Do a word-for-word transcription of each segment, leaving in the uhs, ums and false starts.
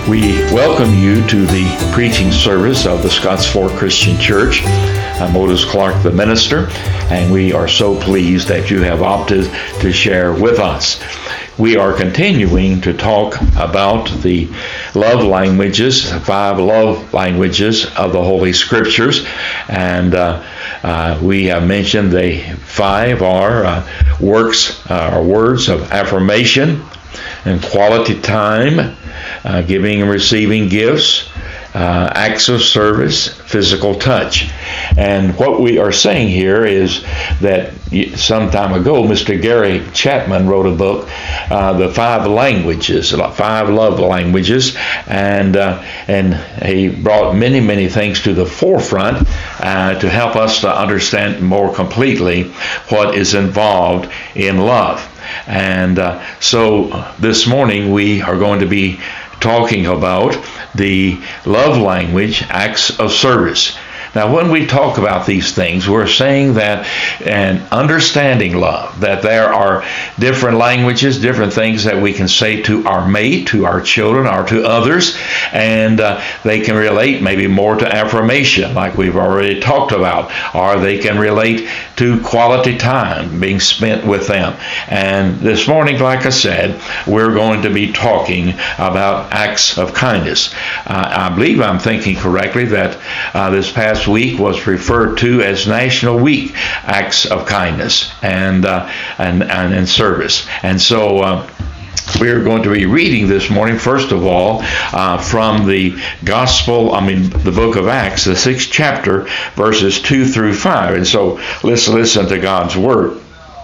We welcome you to the preaching service of the Scots Fork Christian Church. I'm Otis Clark, the minister, and we are so pleased that you have opted to share with us. We are continuing to talk about the love languages, five love languages of the Holy Scriptures, and uh, uh, we have mentioned the five are uh, works, uh, or words of affirmation and quality time, uh, giving and receiving gifts, uh, acts of service, physical touch. And what we are saying here is that some time ago, Mister Gary Chapman wrote a book, uh, The Five Languages, Five Love Languages, and uh, and he brought many, many things to the forefront uh, to help us to understand more completely what is involved in love. And uh, so this morning we are going to be talking about the love language, acts of service. Now, when we talk about these things, we're saying that and understanding love, that there are different languages, different things that we can say to our mate, to our children, or to others, and uh, they can relate maybe more to affirmation, like we've already talked about, or they can relate to quality time being spent with them. And this morning, like I said, we're going to be talking about acts of kindness. Uh, I believe I'm thinking correctly that uh, this past week was referred to as National Week Acts of Kindness and uh, and, and in service. And so uh, we're going to be reading this morning, first of all, uh, from the Gospel, I mean, the book of Acts, the sixth chapter, verses two through five. And so let's listen to God's Word.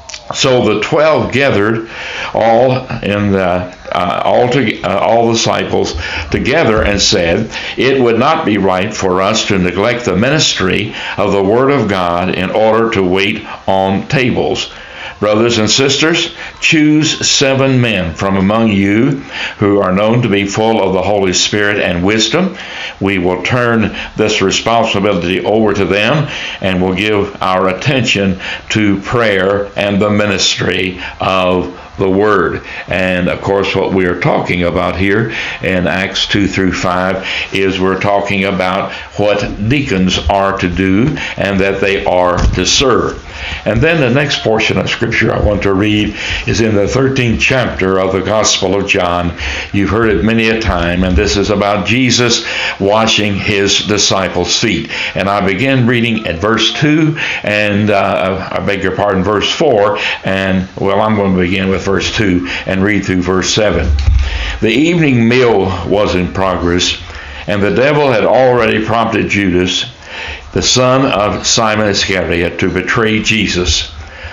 So the twelve gathered all in the uh, all to, uh, all disciples together and said, "It would not be right for us to neglect the ministry of the Word of God in order to wait on tables. Brothers and sisters, choose seven men from among you who are known to be full of the Holy Spirit and wisdom. We will turn this responsibility over to them and will give our attention to prayer and the ministry of the Word." And of course, what we are talking about here in Acts two through five is we're talking about what deacons are to do and that they are to serve. And then the next portion of Scripture I want to read is in the thirteenth chapter of the Gospel of John. You've heard it many a time, and this is about Jesus washing his disciples' feet. And I begin reading at verse two, and uh, I beg your pardon, verse four, and well, I'm going to begin with verse two and read through verse seven. The evening meal was in progress, and the devil had already prompted Judas, the son of Simon Iscariot, to betray Jesus.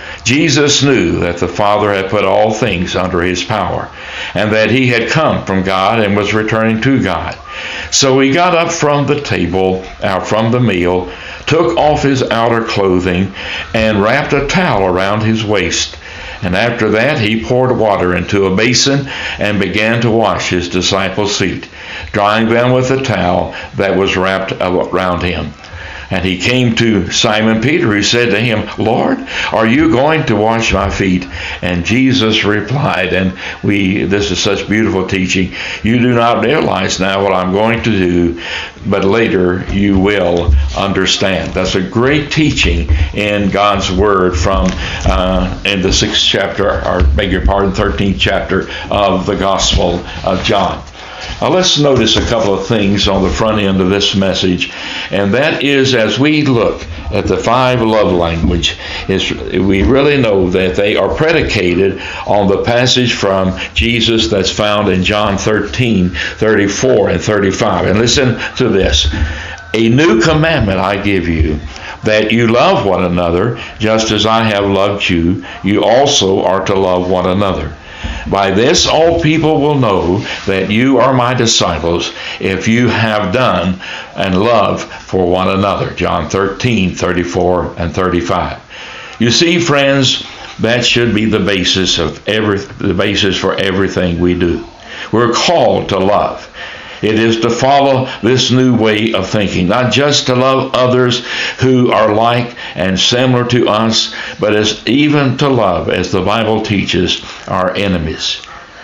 Jesus knew that the Father had put all things under his power, and that he had come from God and was returning to God. So he got up from the table, out from the meal, took off his outer clothing, and wrapped a towel around his waist. And after that he poured water into a basin and began to wash his disciples' feet, drying them with the towel that was wrapped around him. And he came to Simon Peter, who said to him, "Lord, are you going to wash my feet?" And Jesus replied, and we this is such beautiful teaching, "You do not realize now what I'm going to do, but later you will understand." That's a great teaching in God's Word from uh, in the sixth chapter, or beg your pardon, thirteenth chapter of the Gospel of John. Now let's notice a couple of things on the front end of this message, and that is, as we look at the five love language, is we really know that they are predicated on the passage from Jesus that's found in John thirteen, thirty-four and thirty-five. And listen to this. "A new commandment I give you, that you love one another, just as I have loved you. You also are to love one another. By this all people will know that you are my disciples, if you have done and love for one another." John thirteen, thirty-four and thirty-five. You see, friends, that should be the basis of every the basis for everything we do. We're called to love. It is to follow this new way of thinking, not just to love others who are like and similar to us, but as even to love, as the Bible teaches, our enemies.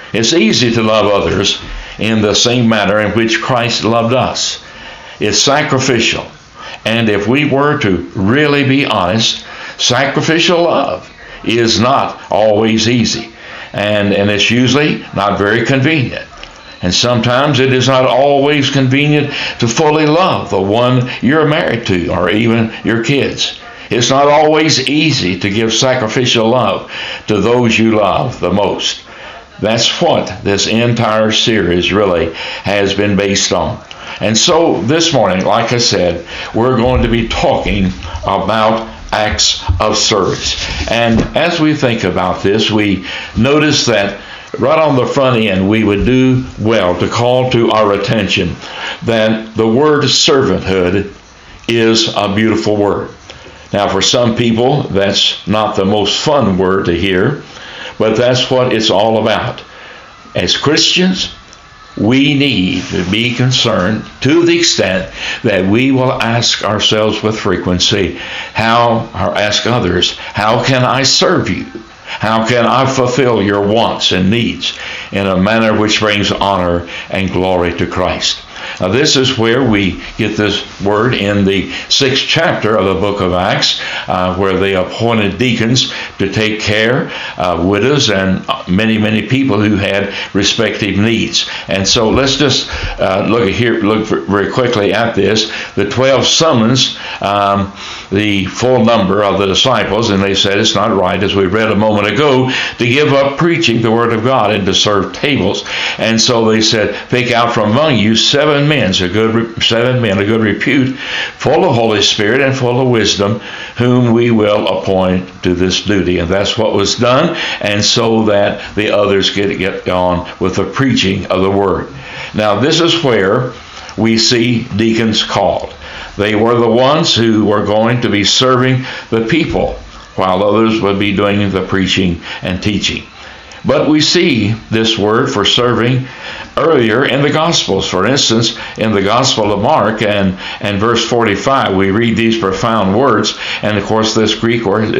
It's easy to love others in the same manner in which Christ loved us. It's sacrificial. And if we were to really be honest, sacrificial love is not always easy. And, and it's usually not very convenient. And sometimes it is not always convenient to fully love the one you're married to, or even your kids. It's not always easy to give sacrificial love to those you love the most. That's what this entire series really has been based on. And so this morning, like I said, we're going to be talking about acts of service. And as we think about this, we notice that right on the front end, we would do well to call to our attention that the word servanthood is a beautiful word. Now, for some people, that's not the most fun word to hear, but that's what it's all about. As Christians, we need to be concerned to the extent that we will ask ourselves with frequency, how, or ask others, how can I serve you? How can I fulfill your wants and needs in a manner which brings honor and glory to Christ? Now, this is where we get this word in the sixth chapter of the book of Acts, uh, where they appointed deacons to take care of widows and many, many people who had respective needs. And so let's just uh, look at here, look very quickly at this. The twelve summons um, the full number of the disciples, and they said it's not right, as we read a moment ago, to give up preaching the word of God and to serve tables. And so they said, pick out from among you seven men, a good seven men, a good repute, full of Holy Spirit and full of wisdom, whom we will appoint to this duty. And that's what was done, and so that the others get get on with the preaching of the word. Now, this is where we see deacons called. They were the ones who were going to be serving the people, while others would be doing the preaching and teaching. But we see this word for serving earlier in the Gospels. For instance, in the Gospel of Mark and, and verse forty-five, we read these profound words. And of course, this Greek word,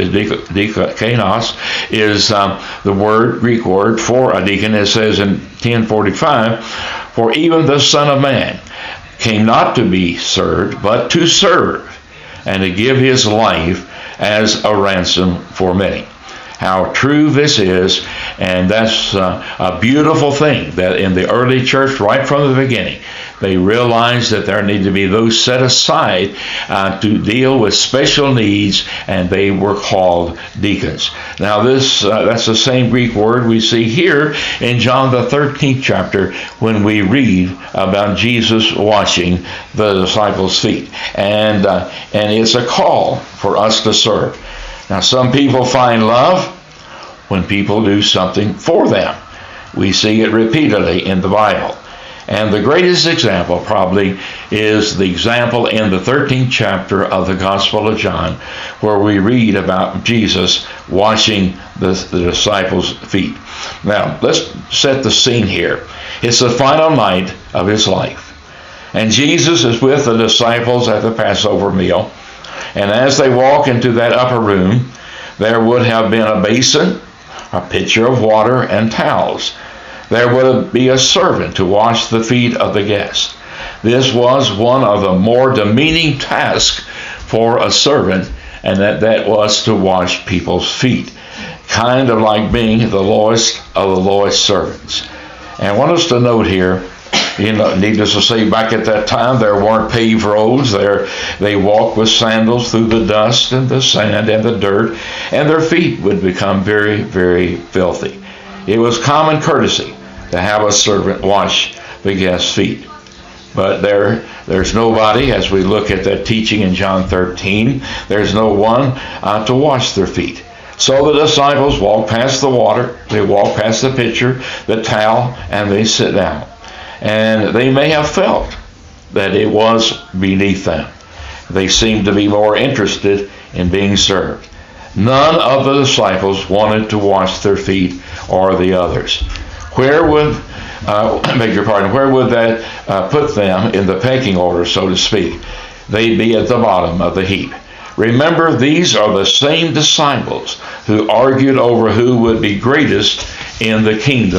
diakonos, is um, the word, Greek word for a deacon. It says in ten forty-five, for even the Son of Man came not to be served, but to serve, and to give his life as a ransom for many. How true this is, and that's uh, a beautiful thing that in the early church, right from the beginning, they realized that there need to be those set aside uh, to deal with special needs, and they were called deacons. Now, this uh, that's the same Greek word we see here in John the thirteenth chapter when we read about Jesus washing the disciples' feet, and uh, and it's a call for us to serve. Now, some people find love when people do something for them. We see it repeatedly in the Bible. And the greatest example probably is the example in the thirteenth chapter of the Gospel of John, where we read about Jesus washing the, the disciples' feet. Now, let's set the scene here. It's the final night of his life. And Jesus is with the disciples at the Passover meal. And as they walk into that upper room, there would have been a basin, a pitcher of water, and towels. There would be a servant to wash the feet of the guests. This was one of the more demeaning tasks for a servant, and that, that was to wash people's feet. Kind of like being the lowest of the lowest servants. And I want us to note here, you know, needless to say, back at that time, there weren't paved roads. There, they walked with sandals through the dust and the sand and the dirt, and their feet would become very, very filthy. It was common courtesy to have a servant wash the guest's feet. But there, there's nobody, as we look at that teaching in John thirteen, there's no one uh, to wash their feet. So the disciples walk past the water, they walk past the pitcher, the towel, and they sit down. And they may have felt that it was beneath them. They seemed to be more interested in being served. None of the disciples wanted to wash their feet or the others. Where would, uh, beg your pardon, where would that uh, put them in the pecking order, so to speak? They'd be at the bottom of the heap. Remember, these are the same disciples who argued over who would be greatest in the kingdom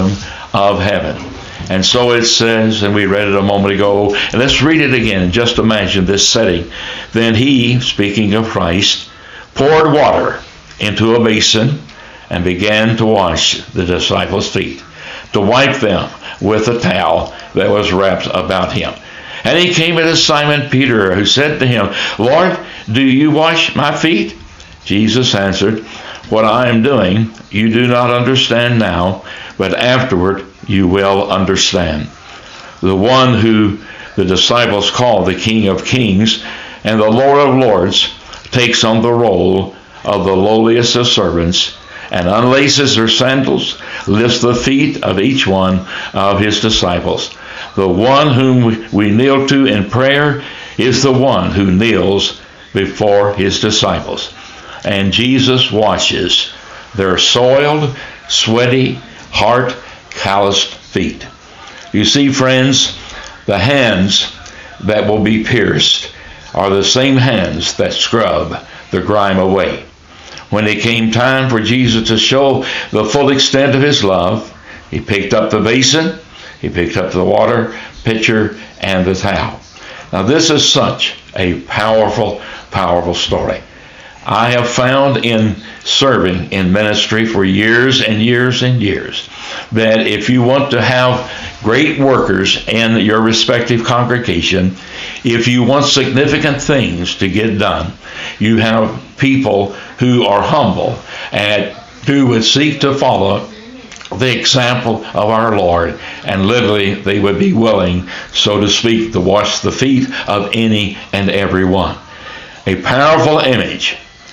of heaven. And so it says, and we read it a moment ago, and let's read it again and just imagine this setting. Then he, speaking of Christ, poured water into a basin and began to wash the disciples' feet, to wipe them with a towel that was wrapped about him. And he came to Simon Peter, who said to him, Lord, do you wash my feet? Jesus answered, what I am doing you do not understand now, but afterward you will understand. The one who the disciples call the King of Kings and the Lord of Lords takes on the role of the lowliest of servants and unlaces their sandals, lifts the feet of each one of his disciples. The one whom we kneel to in prayer is the one who kneels before his disciples. And Jesus washes their soiled, sweaty, heart calloused feet. You see, friends, the hands that will be pierced are the same hands that scrub the grime away. When it came time for Jesus to show the full extent of his love, he picked up the basin, he picked up the water pitcher, and the towel. Now this is such a powerful, powerful story. I have found in serving in ministry for years and years and years that if you want to have great workers in your respective congregation, if you want significant things to get done, you have people who are humble and who would seek to follow the example of our Lord, and literally they would be willing, so to speak, to wash the feet of any and every one. A powerful image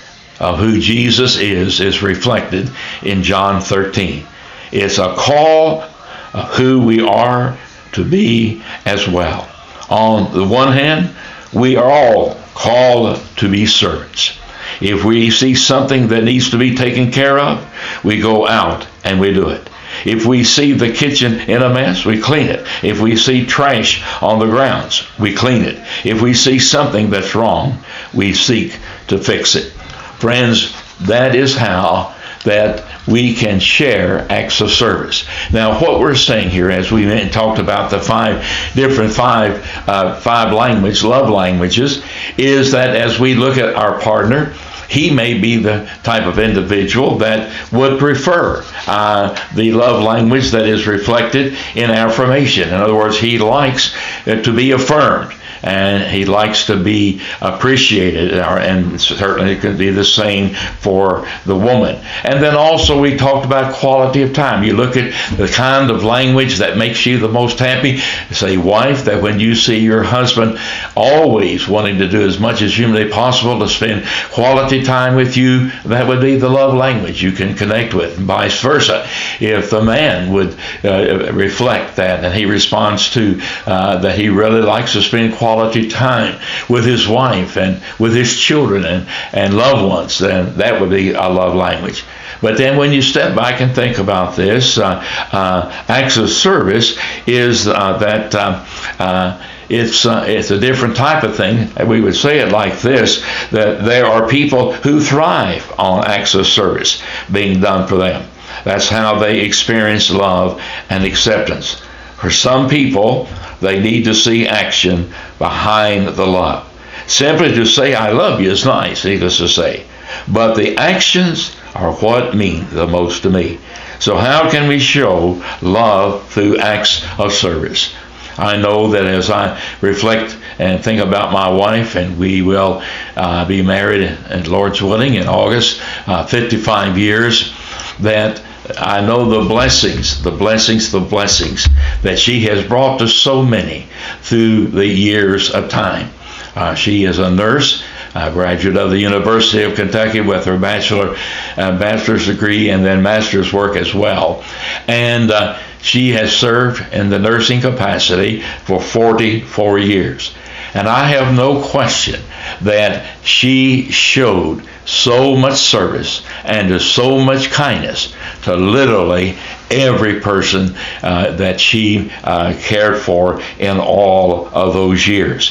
of who Jesus is is reflected in John thirteen. It's a call of who we are to be as well. On the one hand, we are all called to be servants. If we see something that needs to be taken care of, we go out and we do it. If we see the kitchen in a mess, we clean it. If we see trash on the grounds, we clean it. If we see something that's wrong, we seek to fix it. Friends, that is how that we can share acts of service. Now, what we're saying here, as we talked about the five different five uh, five language, love languages, is that as we look at our partner, he may be the type of individual that would prefer uh, the love language that is reflected in affirmation. In other words, he likes uh, to be affirmed, and he likes to be appreciated, and certainly it could be the same for the woman. And then also we talked about quality of time. You look at the kind of language that makes you the most happy. Say, wife, that when you see your husband always wanting to do as much as humanly possible to spend quality time with you, that would be the love language you can connect with, and vice versa. If the man would uh, reflect that, and he responds to uh, that he really likes to spend quality quality time with his wife and with his children and, and loved ones, then that would be a love language. But then when you step back and think about this, uh, uh, acts of service is uh, that uh, uh, it's uh, it's a different type of thing. We would say it like this, that there are people who thrive on acts of service being done for them. That's how they experience love and acceptance. For some people, they need to see action behind the love. Simply to say, I love you is nice, needless to say. But the actions are what mean the most to me. So how can we show love through acts of service? I know that as I reflect and think about my wife, and we will uh, be married, and Lord's willing, in August, uh, fifty-five years, that I know the blessings, the blessings, the blessings that she has brought to so many through the years of time. Uh, she is a nurse, a graduate of the University of Kentucky with her bachelor, uh, bachelor's degree and then master's work as well. And uh, she has served in the nursing capacity for forty-four years. And I have no question that she showed so much service and so much kindness to literally every person uh, that she uh, cared for in all of those years.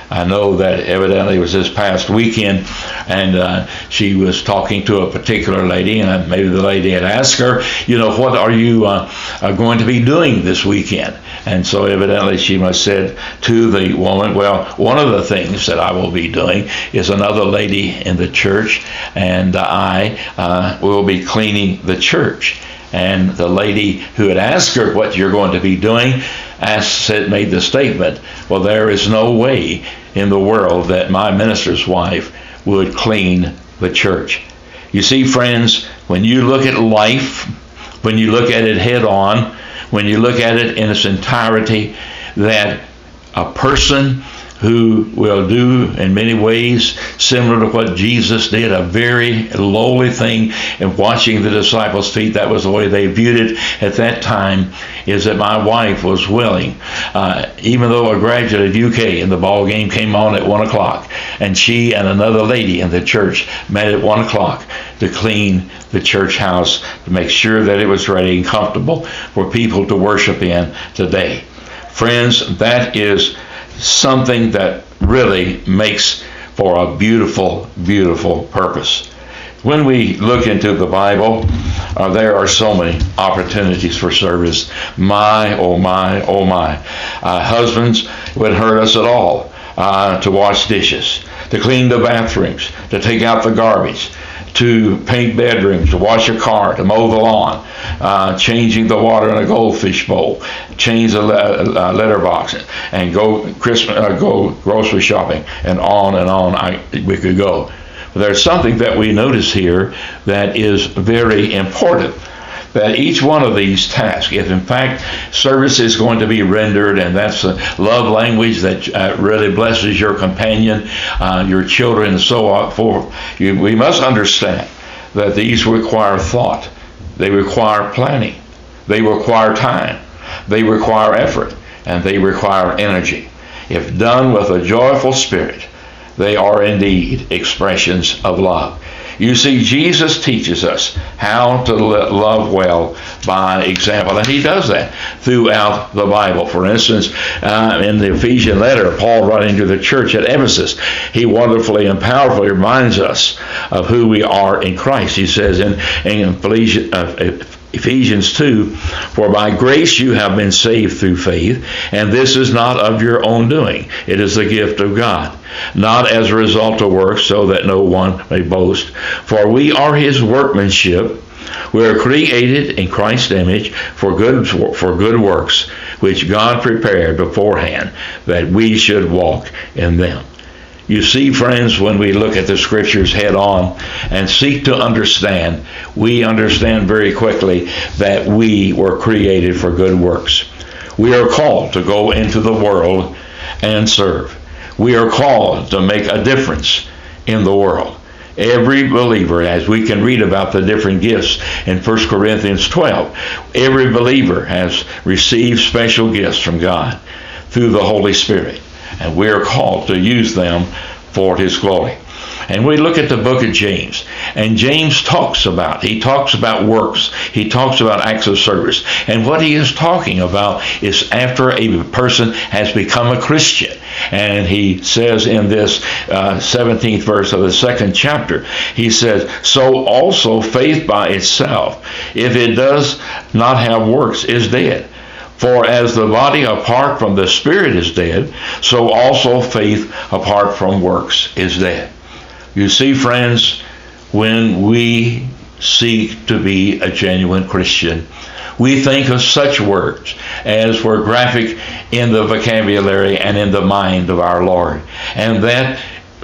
I know that evidently it was this past weekend, and uh, she was talking to a particular lady, and maybe the lady had asked her, you know, what are you uh, uh, going to be doing this weekend? And so evidently she must have said to the woman, well, one of the things that I will be doing is another lady in the church, and I uh, will be cleaning the church. And the lady who had asked her what you're going to be doing asked, said, made the statement, well, there is no way in the world that my minister's wife would clean the church. You see, friends, when you look at life, when you look at it head on, when you look at it in its entirety, that a person who will do in many ways similar to what Jesus did, a very lowly thing in washing the disciples' feet. That was the way they viewed it at that time, is that my wife was willing, uh, even though a graduate of U K and the ball game came on at one o'clock, and she and another lady in the church met at one o'clock to clean the church house, to make sure that it was ready and comfortable for people to worship in today. Friends, that is something that really makes for a beautiful, beautiful purpose. When we look into the Bible, uh, there are so many opportunities for service. My, oh my, oh my. Uh, husbands, it wouldn't hurt us at all uh, to wash dishes, to clean the bathrooms, to take out the garbage, to paint bedrooms, to wash a car, to mow the lawn, uh, changing the water in a goldfish bowl, change the le- uh, letter box, and go Christmas, uh, go grocery shopping, and on and on I, we could go. But there's something that we notice here that is very important. That each one of these tasks, if in fact service is going to be rendered, and that's a love language that uh, really blesses your companion, uh, your children, and so on forth, you, we must understand that these require thought, they require planning, they require time, they require effort, and they require energy. If done with a joyful spirit, they are indeed expressions of love. You see, Jesus teaches us how to love well by example, and he does that throughout the Bible. For instance, uh, in the Ephesian letter, Paul writing to the church at Ephesus, he wonderfully and powerfully reminds us of who we are in Christ. He says in, in Ephesians, uh, Ephesians two, for by grace you have been saved through faith, and this is not of your own doing. It is the gift of God, not as a result of works, so that no one may boast. For we are his workmanship. We are created in Christ's image for good, for good works, which God prepared beforehand that we should walk in them. You see, friends, when we look at the scriptures head on and seek to understand, we understand very quickly that we were created for good works. We are called to go into the world and serve. We are called to make a difference in the world. Every believer, as we can read about the different gifts in First Corinthians twelve, every believer has received special gifts from God through the Holy Spirit. And we are called to use them for his glory. And we look at the book of James, and James talks about, he talks about works, he talks about acts of service. And what he is talking about is after a person has become a Christian. And he says in this uh, seventeenth verse of the second chapter, he says, so also faith by itself, if it does not have works, is dead. For as the body apart from the Spirit is dead, so also faith apart from works is dead. You see, friends, when we seek to be a genuine Christian, we think of such words as were graphic in the vocabulary and in the mind of our Lord. And that,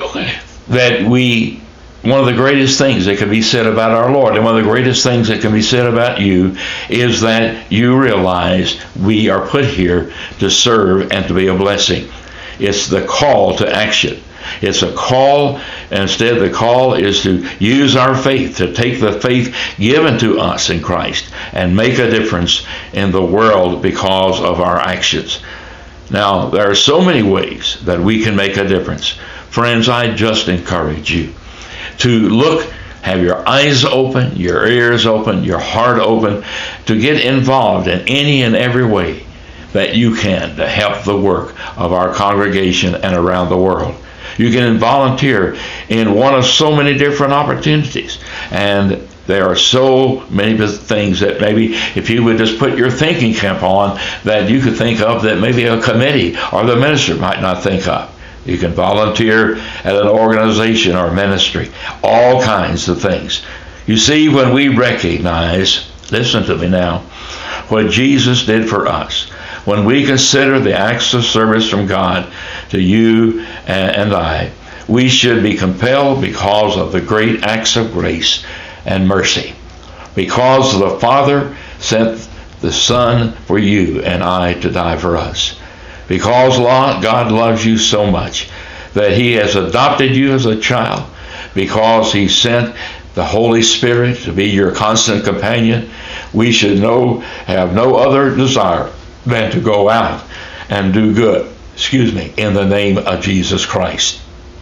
that we one of the greatest things that can be said about our Lord, and one of the greatest things that can be said about you, is that you realize we are put here to serve and to be a blessing. It's the call to action. It's a call, and instead the call is to use our faith, to take the faith given to us in Christ and make a difference in the world because of our actions. Now, there are so many ways that we can make a difference. Friends, I just encourage you to look, have your eyes open, your ears open, your heart open, to get involved in any and every way that you can to help the work of our congregation and around the world. You can volunteer in one of so many different opportunities. And there are so many things that maybe if you would just put your thinking cap on, that you could think of that maybe a committee or the minister might not think of. You can volunteer at an organization or ministry. All kinds of things. You see, when we recognize, listen to me now, what Jesus did for us, when we consider the acts of service from God to you and I, we should be compelled because of the great acts of grace and mercy. Because the Father sent the Son for you and I to die for us. Because God loves you so much that He has adopted you as a child. Because He sent the Holy Spirit to be your constant companion, we should know, have no other desire than to go out and do good, excuse me, in the name of Jesus Christ.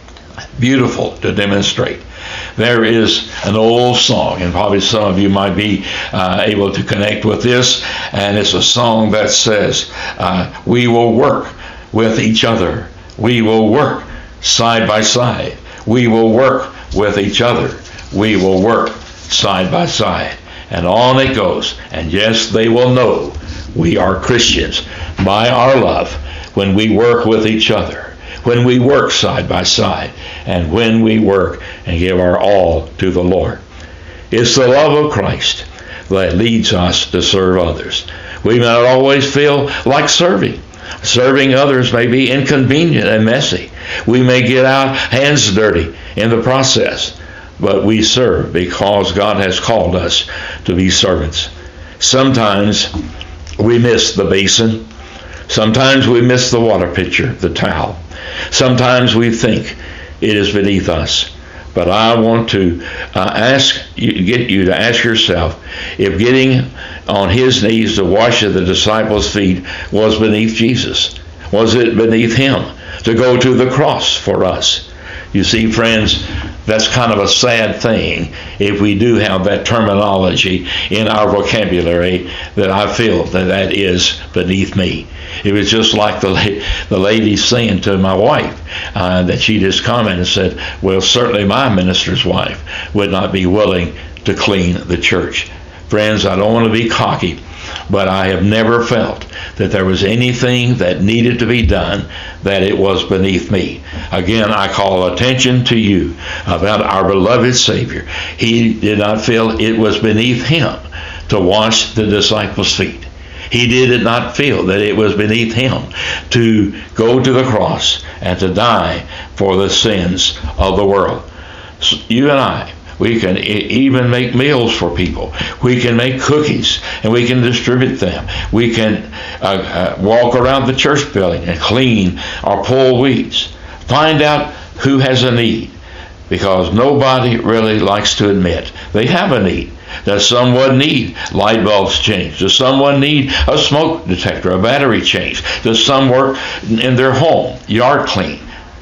Beautiful to demonstrate. There is an old song, and probably some of you might be uh, able to connect with this, and it's a song that says, uh, we will work with each other. We will work side by side. We will work with each other. We will work side by side. And on it goes. And yes, they will know we are Christians by our love when we work with each other, when we work side by side, and when we work and give our all to the Lord. It's the love of Christ that leads us to serve others. We may not always feel like serving. Serving others may be inconvenient and messy. We may get our hands dirty in the process, but we serve because God has called us to be servants. Sometimes we miss the basin. Sometimes we miss the water pitcher, the towel. Sometimes we think it is beneath us. But I want to uh, ask you, get you to ask yourself if getting on His knees to wash the disciples' feet was beneath Jesus. Was it beneath Him to go to the cross for us? You see, friends, that's kind of a sad thing if we do have that terminology in our vocabulary, that I feel that that is beneath me. It was just like the the lady saying to my wife uh, that she just commented and said, well, certainly my minister's wife would not be willing to clean the church. Friends, I don't want to be cocky, but I have never felt that there was anything that needed to be done that it was beneath me. Again, I call attention to you about our beloved Savior. He did not feel it was beneath Him to wash the disciples' feet. He did not feel that it was beneath Him to go to the cross and to die for the sins of the world. So you and I, we can even make meals for people. We can make cookies and we can distribute them. We can uh, uh, walk around the church building and clean or pull weeds. Find out who has a need, because nobody really likes to admit they have a need. Does someone need light bulbs changed? Does someone need a smoke detector, a battery changed? Does someone in their home, yard clean?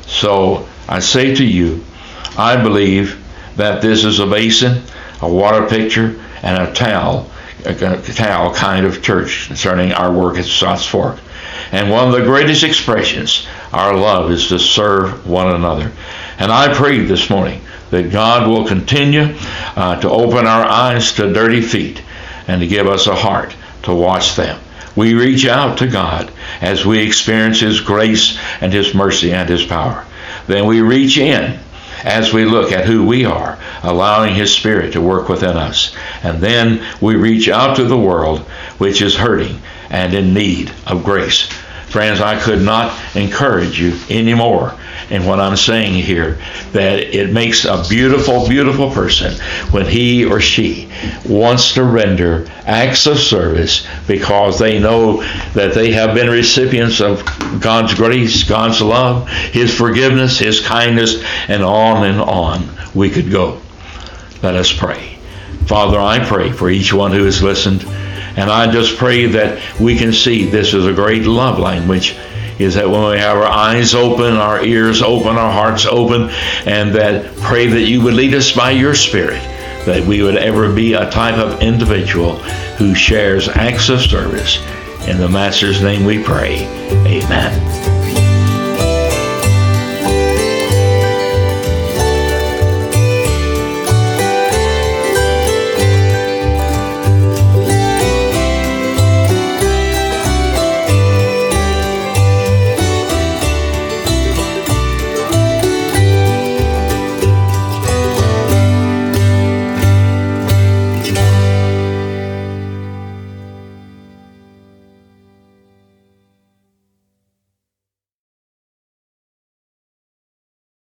So I say to you, I believe that this is a basin, a water pitcher, and a towel, a towel kind of church concerning our work at Scotts Fork. And one of the greatest expressions, our love, is to serve one another. And I pray this morning that God will continue uh, to open our eyes to dirty feet and to give us a heart to wash them. We reach out to God as we experience His grace and His mercy and His power. Then we reach in as we look at who we are, allowing His Spirit to work within us. And then we reach out to the world which is hurting and in need of grace. Friends, I could not encourage you anymore in what I'm saying here, that it makes a beautiful, beautiful person when he or she wants to render acts of service because they know that they have been recipients of God's grace, God's love, His forgiveness, His kindness, and on and on we could go. Let us pray. Father, I pray for each one who has listened, and I just pray that we can see this is a great love language, is that when we have our eyes open, our ears open, our hearts open, and that pray that you would lead us by your Spirit, that we would ever be a type of individual who shares acts of service In the Master's name we pray. Amen.